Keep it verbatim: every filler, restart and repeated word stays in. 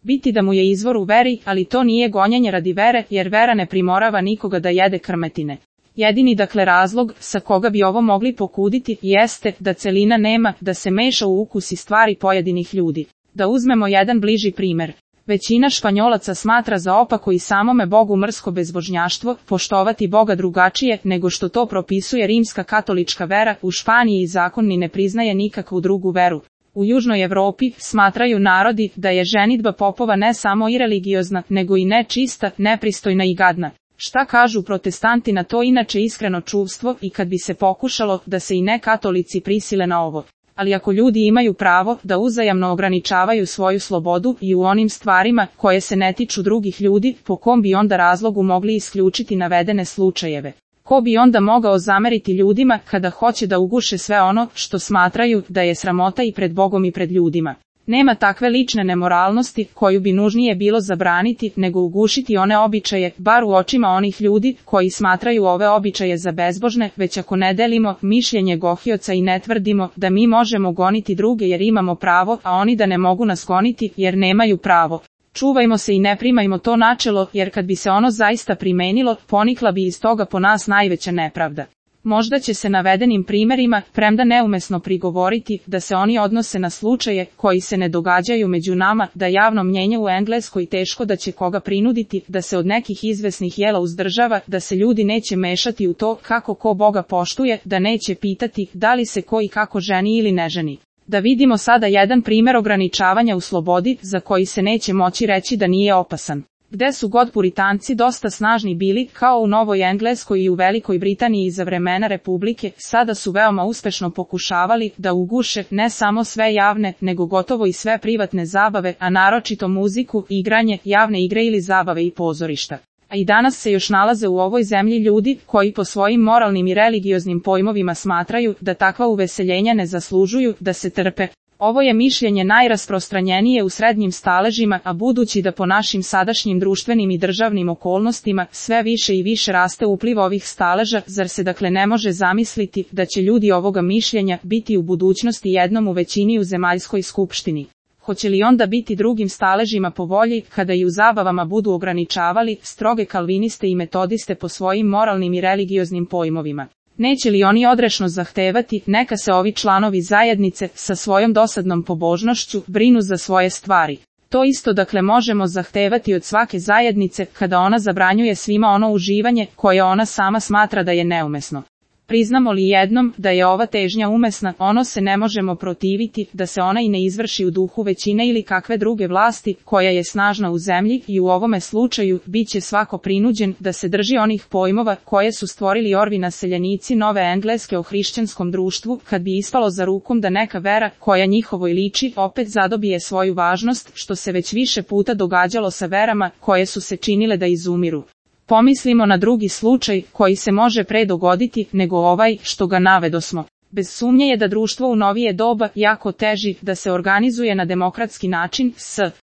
biti da mu je izvor u veri, ali to nije gonjenje radi vere, jer vera ne primorava nikoga da jede krmetine. Jedini dakle razlog, sa koga bi ovo mogli pokuditi, jeste da celina nema, da se meša u ukus i stvari pojedinih ljudi. Da uzmemo jedan bliži primer. Većina Španjolaca smatra za opako i samome Bogu mrsko bezbožnjaštvo, poštovati Boga drugačije nego što to propisuje rimska katolička vera. U Španiji zakon ni ne priznaje nikakvu drugu veru. U Južnoj Evropi smatraju narodi da je ženidba popova ne samo i religiozna, nego i nečista, nepristojna i gadna. Šta kažu protestanti na to inače iskreno čuvstvo i kad bi se pokušalo da se i ne katolici prisile na ovo? Ali ako ljudi imaju pravo da uzajamno ograničavaju svoju slobodu i u onim stvarima koje se ne tiču drugih ljudi, po kom bi onda razlogu mogli isključiti navedene slučajeve? Ko bi onda mogao zameriti ljudima kada hoće da uguše sve ono što smatraju da je sramota i pred Bogom i pred ljudima? Nema takve lične nemoralnosti koju bi nužnije bilo zabraniti nego ugušiti one običaje, bar u očima onih ljudi koji smatraju ove običaje za bezbožne, već ako ne delimo mišljenje Gohioca i ne tvrdimo da mi možemo goniti druge jer imamo pravo, a oni da ne mogu nas goniti jer nemaju pravo. Čuvajmo se i ne primajmo to načelo, jer kad bi se ono zaista primenilo, ponikla bi iz toga po nas najveća nepravda. Možda će se navedenim primerima, premda neumesno prigovoriti, da se oni odnose na slučaje koji se ne događaju među nama, da javno mnjenje u Engleskoj teško da će koga prinuditi, da se od nekih izvesnih jela uzdržava, da se ljudi neće mešati u to kako ko Boga poštuje, da neće pitati da li se ko i kako ženi ili ne ženi. Da vidimo sada jedan primer ograničavanja u slobodi, za koji se neće moći reći da nije opasan. Gde su god puritanci dosta snažni bili, kao u Novoj Engleskoj i u Velikoj Britaniji za vremena Republike, sada su veoma uspešno pokušavali da uguše ne samo sve javne, nego gotovo i sve privatne zabave, a naročito muziku, igranje, javne igre ili zabave i pozorišta. A i danas se još nalaze u ovoj zemlji ljudi koji po svojim moralnim i religioznim pojmovima smatraju da takva uveseljenja ne zaslužuju da se trpe. Ovo je mišljenje najrasprostranjenije u srednjim staležima, a budući da po našim sadašnjim društvenim i državnim okolnostima sve više i više raste upliv ovih staleža, zar se dakle ne može zamisliti da će ljudi ovoga mišljenja biti u budućnosti jednom u većini u zemaljskoj skupštini? Hoće li onda biti drugim staležima po volji, kada i u zabavama budu ograničavali stroge kalviniste i metodiste po svojim moralnim i religioznim pojmovima? Neće li oni odrešno zahtevati, neka se ovi članovi zajednice, sa svojom dosadnom pobožnošću, brinu za svoje stvari? To isto dakle možemo zahtevati od svake zajednice, kada ona zabranjuje svima ono uživanje, koje ona sama smatra da je neumesno. Priznamo li jednom da je ova težnja umesna, ono se ne možemo protiviti, da se ona i ne izvrši u duhu većine ili kakve druge vlasti, koja je snažna u zemlji, i u ovome slučaju bit će svako prinuđen da se drži onih pojmova koje su stvorili orvi naseljenici Nove Engleske o hrišćanskom društvu, kad bi ispalo za rukom da neka vera, koja njihovoj liči, opet zadobije svoju važnost, što se već više puta događalo sa verama koje su se činile da izumiru. Pomislimo na drugi slučaj koji se može pre dogoditi nego ovaj što ga navedosmo. Bez sumnje je da društvo u novije doba jako teži da se organizuje na demokratski način, s